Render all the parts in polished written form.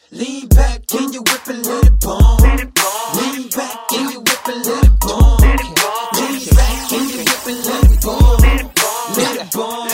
Lean back and you whip and let it bomb. Lean back and you whip and let it bomb. Lean back and you whip and let it bomb. Let it bomb.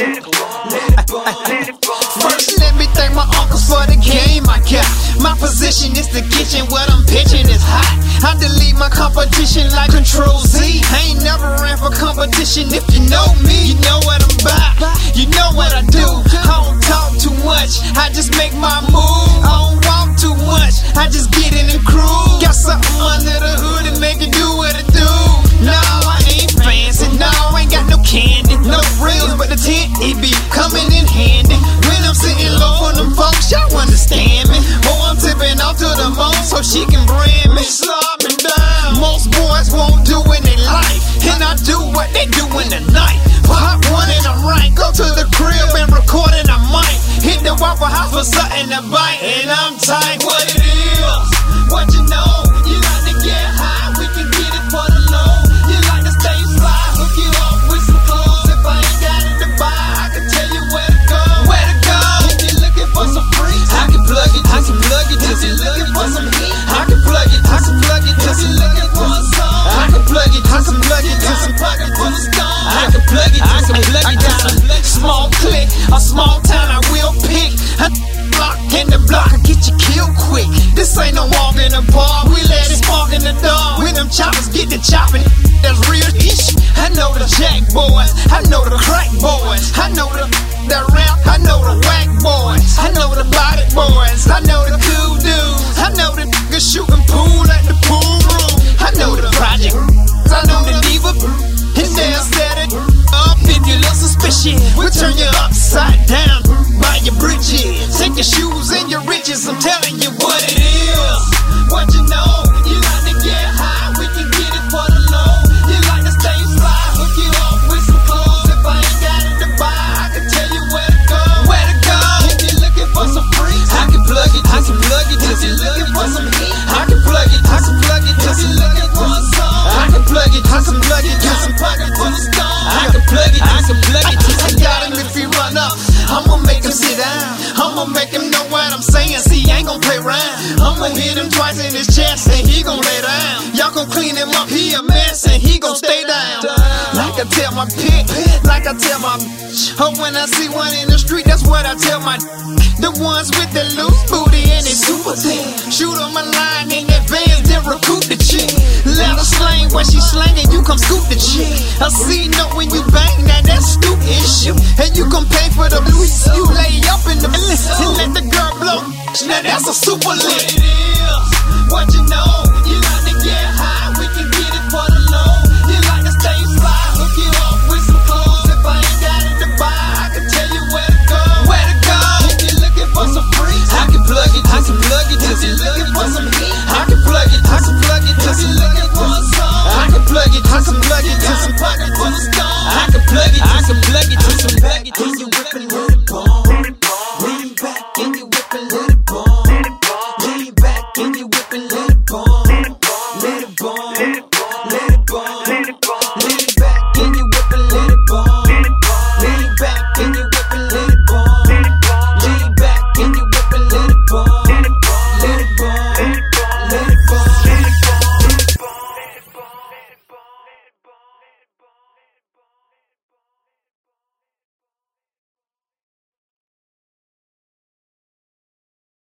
Let it bomb. First, let me thank my uncles for the game I got. My position is the kitchen, what I'm pitching is hot. I delete my competition like Control Z. I ain't never ran for competition. If you know me, you know what I'm about. You know what I do. I don't talk too much, I just make my move. I don't walk too much, I just get in and cruise. Got something under the hood and make it do what it do. No, I ain't fancy, no, I ain't got no candy. No reels, but the tent, it be coming in handy. When I'm sitting low for them folks, y'all understand me. Oh, I'm tipping off to the moon so she can brand me. Slow me down. Most boys won't do in their life, and I do what they do in the night. Pop one and I'm right, go to the crib and record and I might hit the Waffle House for something to bite, and I'm tight. What it is, what you know, you like to get high, we can get it for the low. You like to stay fly, hook you up with some clothes. If I ain't got it to buy, I can tell you where to go. Where to go? If you're looking for some free, I can plug it, I can plug it. If you're looking for some heat, I can plug it, I can plug it. If you're looking for a song, I can plug it, I can plug it. To some pocket for the stone, I can plug it, I can plug it. Got a small click, a small town I will pick. A block in the block, I get you killed quick. This ain't no walk in the park, we let it spark in the dark. When them choppers get to chopping, that's real ish. I know the jack boys, I know the crack boys, I know the rap, I know the whack boys, I know the body boys, I know the cool dudes, I know the niggas shooting pool at the pool room, I know the project, I know the diva, and they'll set it up if you look suspicious. We'll turn you upside down by your bridges. Take your shoes and your riches, I'm telling you what it is. What you know, you like to get high, we can get it for the low. You like to stay fly, hook you up with some clothes. If I ain't got it to buy, I can tell you where to go. Where to go? If you're looking for some free, I can plug it, I can plug it. If you're looking for some heat, I can plug it, I can plug it. If you're looking for a song, I can plug it, I can plug it. Got some pocket for the stone, I can plug it, I can plug it. I got him if he run up, I'ma make him sit down. I'ma make him know what I'm saying. See, I ain't gon' play around. I'ma hit him twice in his chest and he gon' lay down. Y'all gon' clean him up, he a mess and he gon' stay down. Like I tell my pit, like I tell my bitch. Oh, when I see one in the street, that's what I tell my the ones with the loose booty and they super thin. Shoot 'em a line in advance, then recruit the chick. Let her slang when she slangin', you come scoop the chick. I see no when you bang, now that's stupid issue. And you gon' pay for the blues, you lay up in the bliss and let the girl blow. Now that's a super lit. What it is, what you know.